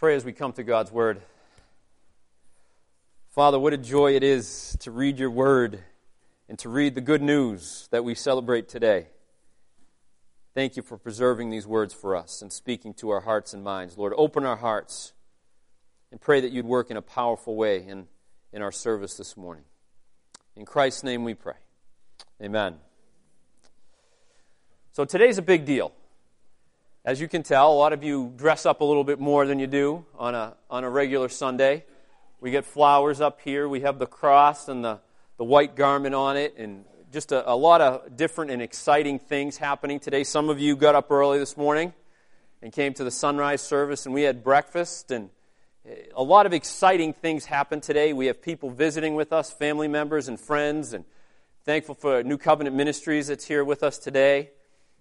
Pray as we come to God's Word. Father, what a joy it is to read your Word and to read the good news that we celebrate today. Thank you for preserving these words for us and speaking to our hearts and minds. Lord, open our hearts and pray that you'd work in a powerful way in our service this morning. In Christ's name we pray. Amen. So today's a big deal. As you can tell, a lot of you dress up a little bit more than you do on a regular Sunday. We get flowers up here. We have the cross and the white garment on it, and just a lot of different and exciting things happening today. Some of you got up early this morning and came to the sunrise service, and we had breakfast, and a lot of exciting things happened today. We have people visiting with us, family members and friends, and thankful for New Covenant Ministries that's here with us today.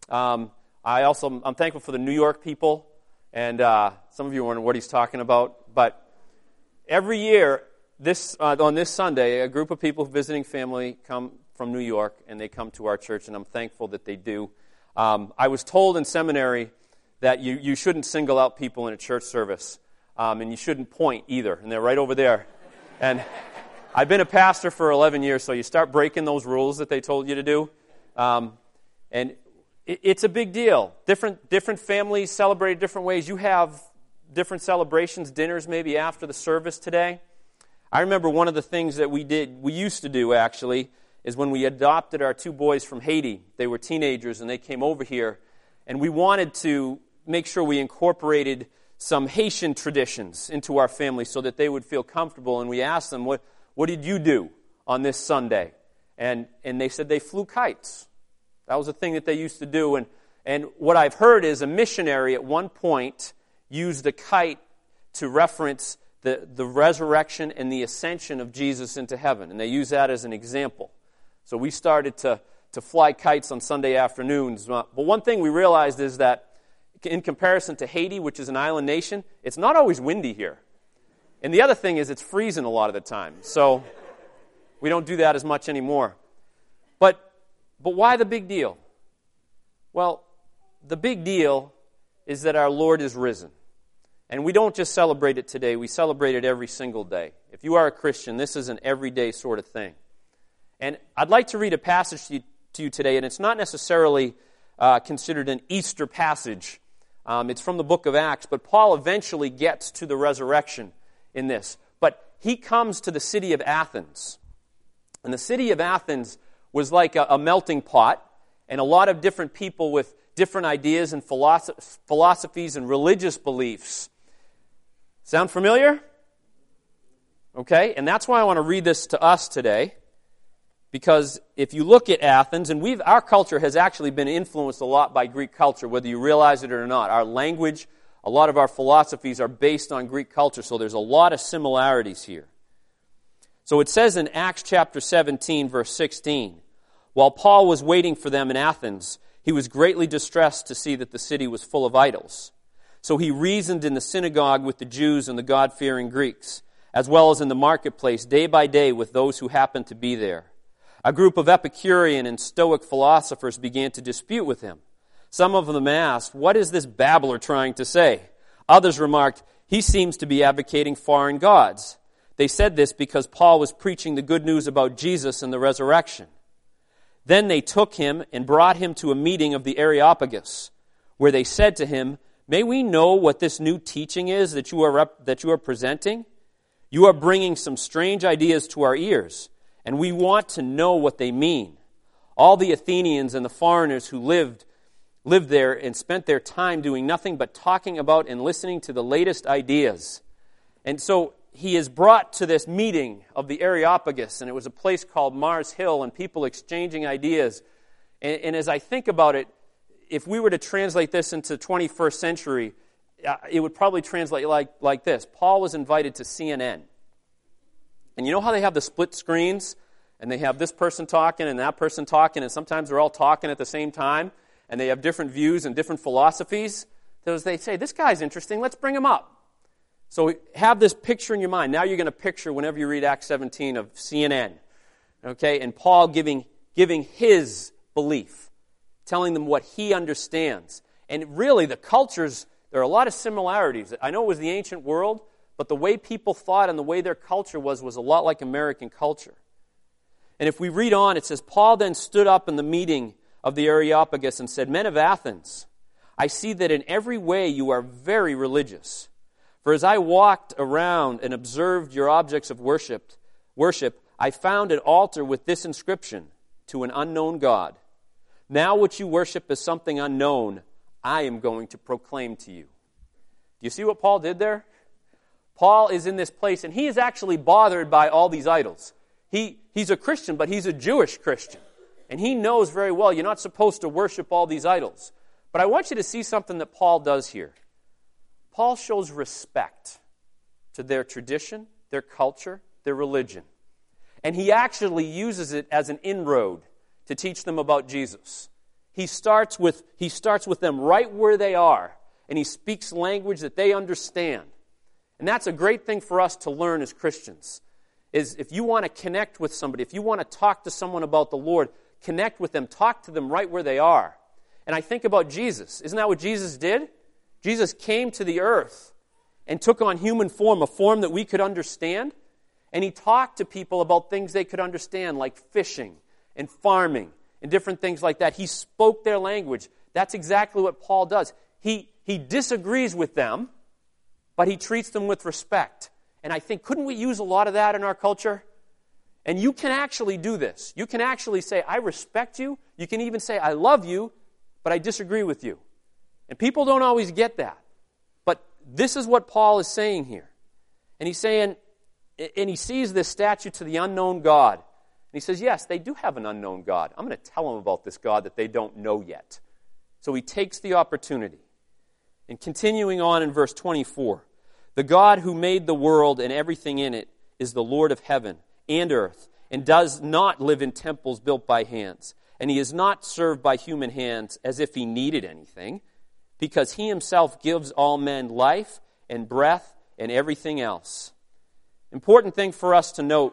I'm thankful for the New York people, and some of you are wondering what he's talking about. But every year, on this Sunday, a group of people visiting family come from New York, and they come to our church, and I'm thankful that they do. I was told in seminary that you shouldn't single out people in a church service, and you shouldn't point either, and they're right over there. And I've been a pastor for 11 years, so you start breaking those rules that they told you to do. And it's a big deal. Different families celebrate different ways. You have different celebrations, dinners maybe after the service today. I remember one of the things that we used to do actually, is when we adopted our two boys from Haiti. They were teenagers and they came over here, and we wanted to make sure we incorporated some Haitian traditions into our family so that they would feel comfortable, and we asked them, what did you do on this Sunday? And they said they flew kites. That was a thing that they used to do. And what I've heard is a missionary at one point used a kite to reference the resurrection and the ascension of Jesus into heaven. And they use that as an example. So we started to fly kites on Sunday afternoons. But one thing we realized is that in comparison to Haiti, which is an island nation, it's not always windy here. And the other thing is it's freezing a lot of the time. So we don't do that as much anymore. But why the big deal? Well, the big deal is that our Lord is risen. And we don't just celebrate it today, we celebrate it every single day. If you are a Christian, this is an everyday sort of thing. And I'd like to read a passage to you today, and it's not necessarily considered an Easter passage. It's from the book of Acts, but Paul eventually gets to the resurrection in this. But he comes to the city of Athens. And the city of Athens was like a melting pot, and a lot of different people with different ideas and philosophies and religious beliefs. Sound familiar? Okay, and that's why I want to read this to us today, because if you look at Athens, and our culture has actually been influenced a lot by Greek culture, whether you realize it or not. Our language, a lot of our philosophies are based on Greek culture, so there's a lot of similarities here. So it says in Acts chapter 17, verse 16, while Paul was waiting for them in Athens, he was greatly distressed to see that the city was full of idols. So he reasoned in the synagogue with the Jews and the God-fearing Greeks, as well as in the marketplace day by day with those who happened to be there. A group of Epicurean and Stoic philosophers began to dispute with him. Some of them asked, "What is this babbler trying to say?" Others remarked, "He seems to be advocating foreign gods." They said this because Paul was preaching the good news about Jesus and the resurrection. Then they took him and brought him to a meeting of the Areopagus, where they said to him, "May we know what this new teaching is that you are presenting? You are bringing some strange ideas to our ears, and we want to know what they mean." All the Athenians and the foreigners who lived there and spent their time doing nothing but talking about and listening to the latest ideas. And so he is brought to this meeting of the Areopagus, and it was a place called Mars Hill, and people exchanging ideas. And as I think about it, if we were to translate this into 21st century, it would probably translate like this. Paul was invited to CNN. And you know how they have the split screens? And they have this person talking and that person talking, and sometimes they're all talking at the same time, and they have different views and different philosophies. So they say, this guy's interesting, let's bring him up. So have this picture in your mind. Now you're going to picture, whenever you read Acts 17, of CNN. Okay, and Paul giving his belief, telling them what he understands. And really, the culture's there are a lot of similarities. I know it was the ancient world, but the way people thought and the way their culture was a lot like American culture. And if we read on, it says, Paul then stood up in the meeting of the Areopagus and said, Men of Athens, I see that in every way you are very religious. For as I walked around and observed your objects of worship, I found an altar with this inscription, to an unknown God. Now what you worship is something unknown, I am going to proclaim to you. Do you see what Paul did there? Paul is in this place, and he is actually bothered by all these idols. He's a Christian, but he's a Jewish Christian. And he knows very well you're not supposed to worship all these idols. But I want you to see something that Paul does here. Paul shows respect to their tradition, their culture, their religion. And he actually uses it as an inroad to teach them about Jesus. He starts with them right where they are, and he speaks language that they understand. And that's a great thing for us to learn as Christians, is if you want to connect with somebody, if you want to talk to someone about the Lord, connect with them, talk to them right where they are. And I think about Jesus. Isn't that what Jesus did? Jesus came to the earth and took on human form, a form that we could understand, and he talked to people about things they could understand, like fishing and farming and different things like that. He spoke their language. That's exactly what Paul does. He disagrees with them, but he treats them with respect. And I think, couldn't we use a lot of that in our culture? And you can actually do this. You can actually say, I respect you. You can even say, I love you, but I disagree with you. And people don't always get that. But this is what Paul is saying here. And he's saying, and he sees this statue to the unknown God. And he says, yes, they do have an unknown God. I'm going to tell them about this God that they don't know yet. So he takes the opportunity. And continuing on in verse 24, the God who made the world and everything in it is the Lord of heaven and earth, and does not live in temples built by hands. And he is not served by human hands as if he needed anything, because he himself gives all men life and breath and everything else. Important thing for us to note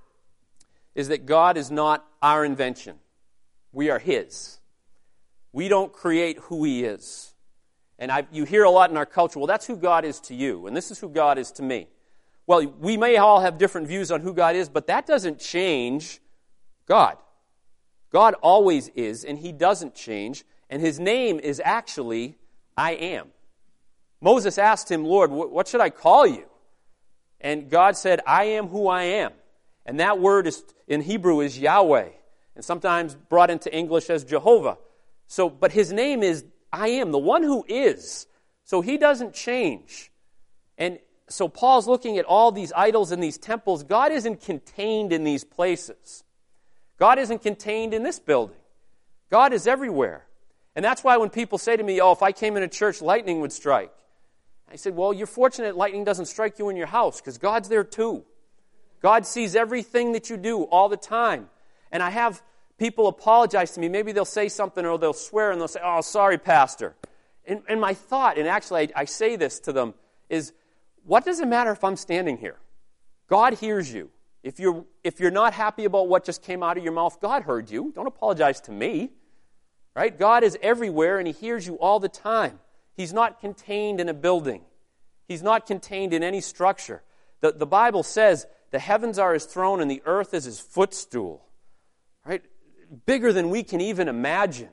is that God is not our invention. We are his. We don't create who he is. And you hear a lot in our culture, well, that's who God is to you, and this is who God is to me. Well, we may all have different views on who God is, but that doesn't change God. God always is, and he doesn't change, and his name is actually I am. Moses asked him, Lord, what should I call you? And God said, I am who I am. And that word is in Hebrew is Yahweh, and sometimes brought into English as Jehovah. But his name is I am, the one who is. So he doesn't change. And so Paul's looking at all these idols and these temples. God isn't contained in these places. God isn't contained in this building. God is everywhere. And that's why when people say to me, oh, if I came into church, lightning would strike. I said, well, you're fortunate lightning doesn't strike you in your house, because God's there too. God sees everything that you do all the time. And I have people apologize to me. Maybe they'll say something or they'll swear and they'll say, oh, sorry, Pastor. And my thought, and actually I say this to them, is what does it matter if I'm standing here? God hears you. If you're not happy about what just came out of your mouth, God heard you. Don't apologize to me. Right? God is everywhere and he hears you all the time. He's not contained in a building. He's not contained in any structure. The Bible says the heavens are his throne and the earth is his footstool. Right? Bigger than we can even imagine.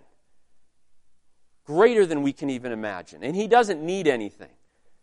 Greater than we can even imagine. And he doesn't need anything.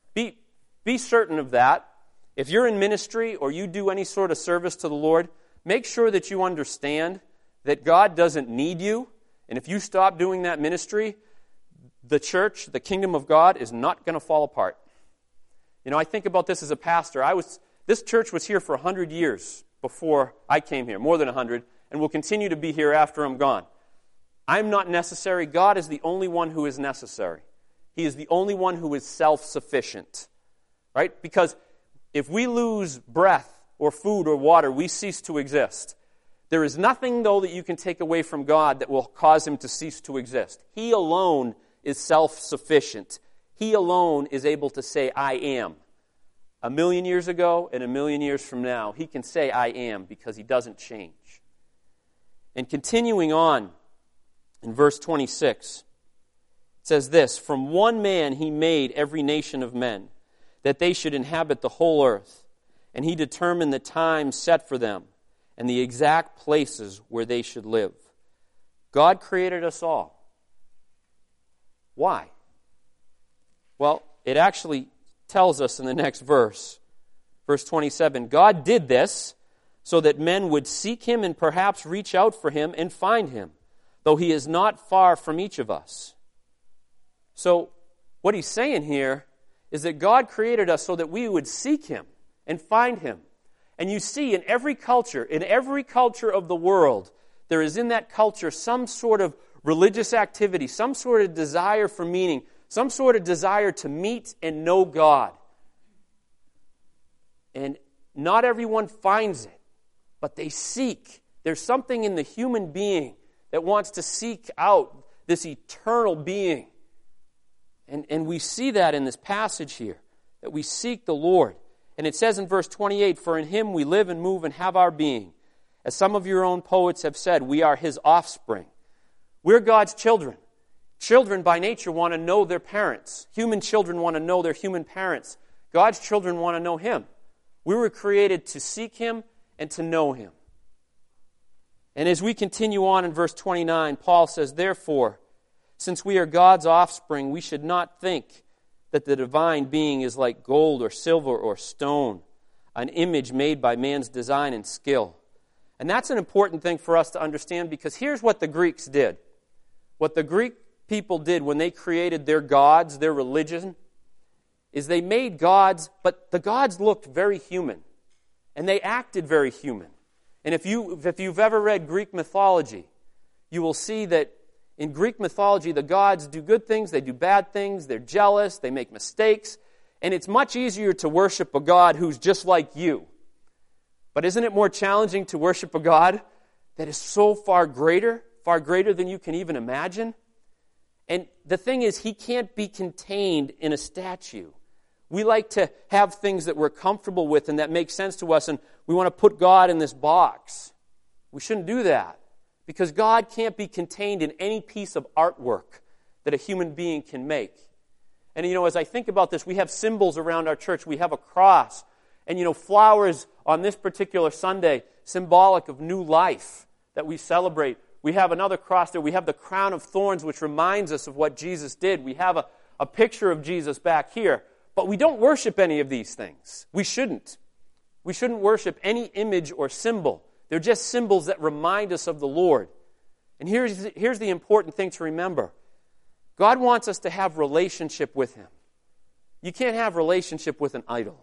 Be certain of that. If you're in ministry or you do any sort of service to the Lord, make sure that you understand that God doesn't need you. And if you stop doing that ministry, the church, the kingdom of God, is not going to fall apart. You know, I think about this as a pastor. This church was here for 100 years before I came here, more than 100, and will continue to be here after I'm gone. I'm not necessary. God is the only one who is necessary. He is the only one who is self-sufficient. Right? Because if we lose breath or food or water, we cease to exist. There is nothing, though, that you can take away from God that will cause him to cease to exist. He alone is self-sufficient. He alone is able to say, I am. 1,000,000 years ago and 1,000,000 years from now, he can say, I am, because he doesn't change. And continuing on in verse 26, it says this, "From one man he made every nation of men, that they should inhabit the whole earth. And he determined the times set for them, and the exact places where they should live." God created us all. Why? Well, it actually tells us in the next verse, verse 27, "God did this so that men would seek him and perhaps reach out for him and find him, though he is not far from each of us." So, what he's saying here is that God created us so that we would seek him and find him. And you see, in every culture of the world, there is in that culture some sort of religious activity, some sort of desire for meaning, some sort of desire to meet and know God. And not everyone finds it, but they seek. There's something in the human being that wants to seek out this eternal being. And we see that in this passage here, that we seek the Lord. And it says in verse 28, "For in him we live and move and have our being. As some of your own poets have said, we are his offspring." We're God's children. Children by nature want to know their parents. Human children want to know their human parents. God's children want to know him. We were created to seek him and to know him. And as we continue on in verse 29, Paul says, "Therefore, since we are God's offspring, we should not think that the divine being is like gold or silver or stone, an image made by man's design and skill." And that's an important thing for us to understand, because here's what the Greeks did. What the Greek people did when they created their gods, their religion, is they made gods, but the gods looked very human, and they acted very human. And if you've ever read Greek mythology, you will see that in Greek mythology, the gods do good things, they do bad things, they're jealous, they make mistakes, and it's much easier to worship a God who's just like you. But isn't it more challenging to worship a God that is so far greater than you can even imagine? And the thing is, he can't be contained in a statue. We like to have things that we're comfortable with and that make sense to us, and we want to put God in this box. We shouldn't do that, because God can't be contained in any piece of artwork that a human being can make. And as I think about this, we have symbols around our church. We have a cross, and flowers on this particular Sunday, symbolic of new life that we celebrate. We have another cross there. We have the crown of thorns, which reminds us of what Jesus did. We have a picture of Jesus back here. But we don't worship any of these things. We shouldn't. We shouldn't worship any image or symbol. They're just symbols that remind us of the Lord. And here's the important thing to remember. God wants us to have relationship with him. You can't have relationship with an idol.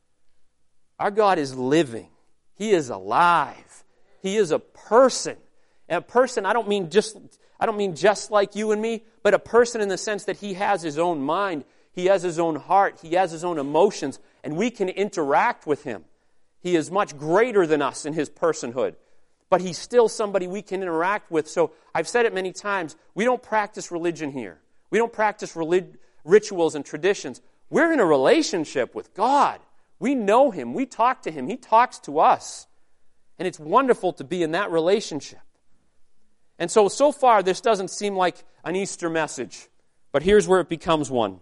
Our God is living. He is alive. He is a person. And a person, I don't mean just like you and me, but a person in the sense that he has his own mind, he has his own heart, he has his own emotions, and we can interact with him. He is much greater than us in his personhood, but he's still somebody we can interact with. So I've said it many times, we don't practice religion here. We don't practice rituals and traditions. We're in a relationship with God. We know him. We talk to him. He talks to us. And it's wonderful to be in that relationship. And so far, this doesn't seem like an Easter message. But here's where it becomes one.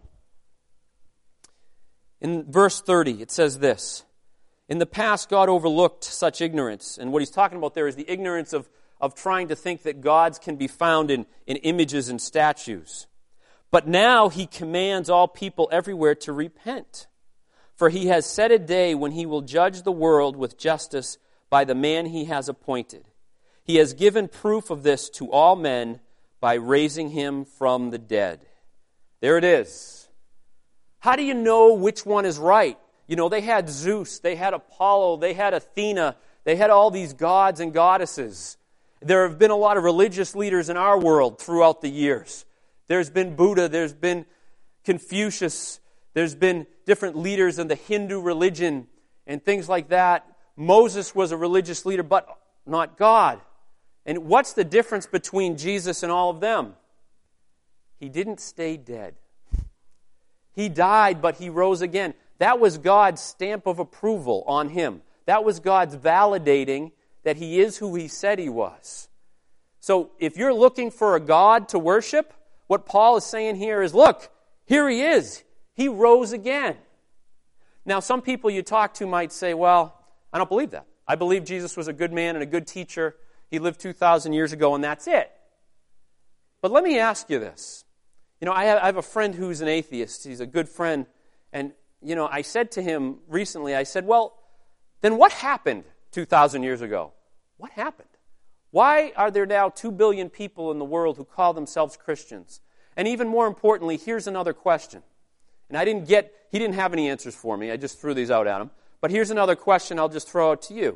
In verse 30, it says this. In the past, God overlooked such ignorance. And what he's talking about there is the ignorance of trying to think that gods can be found in images and statues. But now he commands all people everywhere to repent. For he has set a day when he will judge the world with justice by the man he has appointed. He has given proof of this to all men by raising him from the dead. There it is. How do you know which one is right? They had Zeus, they had Apollo, they had Athena, they had all these gods and goddesses. There have been a lot of religious leaders in our world throughout the years. There's been Buddha, there's been Confucius, there's been different leaders in the Hindu religion and things like that. Moses was a religious leader, but not God. And what's the difference between Jesus and all of them? He didn't stay dead. He died, but he rose again. That was God's stamp of approval on him. That was God's validating that he is who he said he was. So if you're looking for a God to worship, What Paul is saying here is, look, here he is. He rose again. Now, some people you talk to might say, well, I don't believe that. I believe Jesus was a good man and a good teacher. He lived 2,000 years ago, and that's it. But let me ask you this. I have a friend who's an atheist. He's a good friend. And, I said to him recently, I said, well, then what happened 2,000 years ago? What happened? Why are there now 2 billion people in the world who call themselves Christians? And even more importantly, here's another question. And he didn't have any answers for me. I just threw these out at him. But here's another question I'll just throw out to you.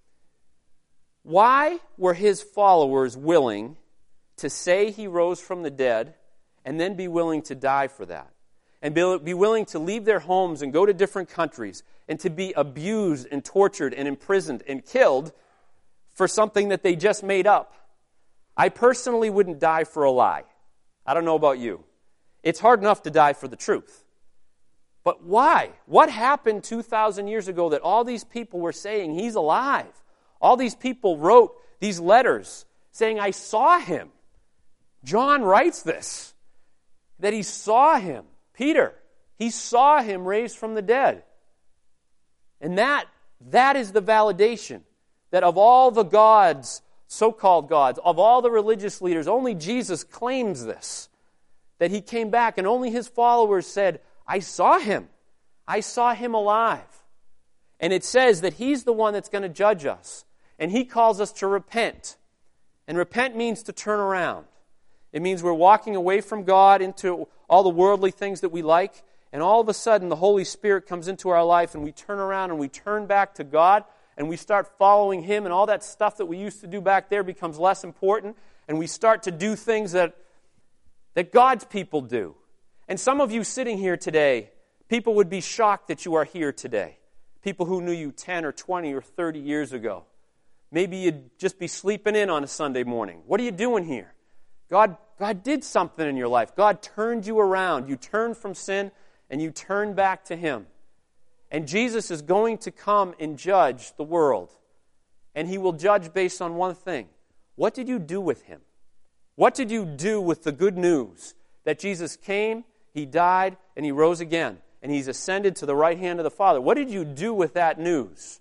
Why were his followers willing to say he rose from the dead and then be willing to die for that? And be willing to leave their homes and go to different countries and to be abused and tortured and imprisoned and killed for something that they just made up? I personally wouldn't die for a lie. I don't know about you. It's hard enough to die for the truth. But why? What happened 2,000 years ago that all these people were saying he's alive? All these people wrote these letters saying, I saw him. John writes this, that he saw him. Peter, he saw him raised from the dead. And that is the validation that of all the gods, so-called gods, of all the religious leaders, only Jesus claims this, that he came back and only his followers said, I saw him. I saw him alive. And it says that he's the one that's going to judge us. And he calls us to repent. And repent means to turn around. It means we're walking away from God into all the worldly things that we like, and all of a sudden the Holy Spirit comes into our life and we turn around and we turn back to God and we start following him, and all that stuff that we used to do back there becomes less important, and we start to do things that God's people do. And some of you sitting here today, people would be shocked that you are here today. People who knew you 10 or 20 or 30 years ago. Maybe you'd just be sleeping in on a Sunday morning. What are you doing here? God did something in your life. God turned you around. You turned from sin and you turned back to him. And Jesus is going to come and judge the world. And he will judge based on one thing. What did you do with him? What did you do with the good news that Jesus came, he died, and he rose again, and he's ascended to the right hand of the Father? What did you do with that news?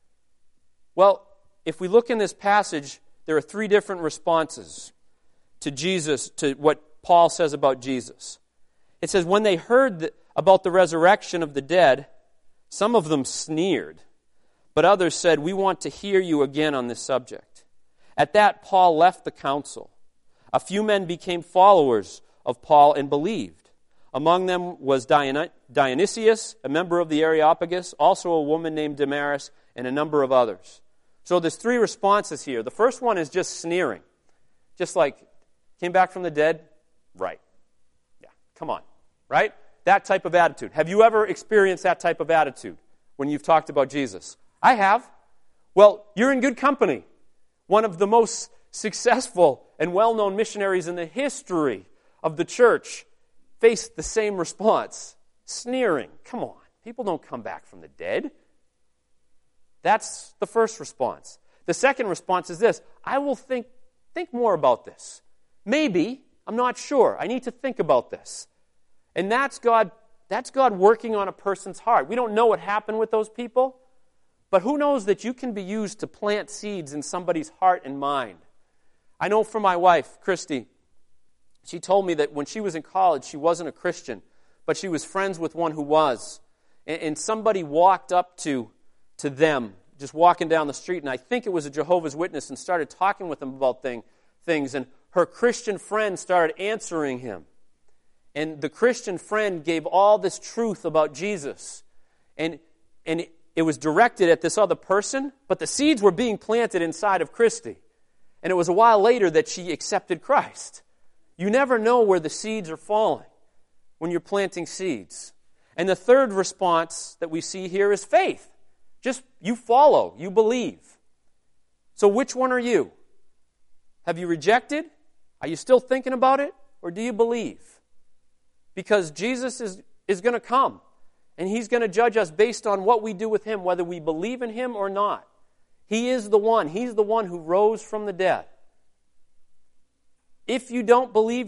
Well, if we look in this passage, there are 3 different responses to Jesus, to what Paul says about Jesus. It says, when they heard about the resurrection of the dead, some of them sneered, but others said, we want to hear you again on this subject. At that, Paul left the council. A few men became followers of Paul and believed. Among them was Dionysius, a member of the Areopagus, also a woman named Damaris, and a number of others. So there's 3 responses here. The first one is just sneering. Just like, came back from the dead? Right. Yeah, come on. Right? That type of attitude. Have you ever experienced that type of attitude when you've talked about Jesus? I have. Well, you're in good company. One of the most successful and well-known missionaries in the history of the church faced the same response. Sneering. Come on. People don't come back from the dead. That's the first response. The second response is this. I will think more about this. Maybe. I'm not sure. I need to think about this. And that's God working on a person's heart. We don't know what happened with those people, but who knows that you can be used to plant seeds in somebody's heart and mind. I know from my wife, Christy, she told me that when she was in college, she wasn't a Christian, but she was friends with one who was. And somebody walked up to them, just walking down the street, and I think it was a Jehovah's Witness, and started talking with them about things, and her Christian friend started answering him. And the Christian friend gave all this truth about Jesus. And it was directed at this other person, but the seeds were being planted inside of Christy. And it was a while later that she accepted Christ. You never know where the seeds are falling when you're planting seeds. And the third response that we see here is faith. Just you follow, you believe. So which one are you? Have you rejected? Are you still thinking about it? Or do you believe? Because Jesus is going to come. And he's going to judge us based on what we do with him, whether we believe in him or not. He is the one. He's the one who rose from the dead. If you don't believe yet,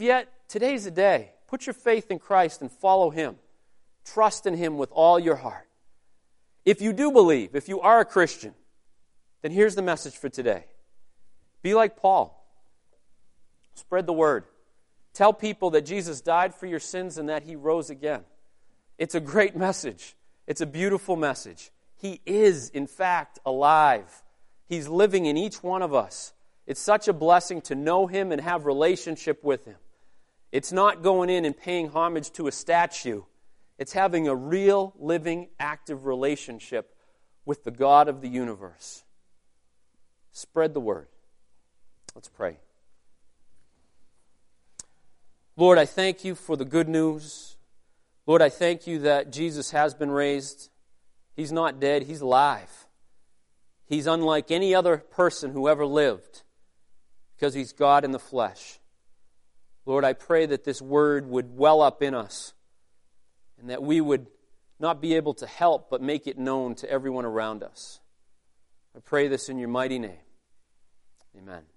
today's the day. Put your faith in Christ and follow Him. Trust in Him with all your heart. If you do believe, if you are a Christian, then here's the message for today. Be like Paul. Spread the word. Tell people that Jesus died for your sins and that He rose again. It's a great message. It's a beautiful message. He is, in fact, alive. He's living in each one of us. It's such a blessing to know Him and have relationship with Him. It's not going in and paying homage to a statue. It's having a real, living, active relationship with the God of the universe. Spread the word. Let's pray. Lord, I thank You for the good news. Lord, I thank You that Jesus has been raised. He's not dead. He's alive. He's unlike any other person who ever lived because He's God in the flesh. Lord, I pray that this word would well up in us and that we would not be able to help but make it known to everyone around us. I pray this in Your mighty name. Amen.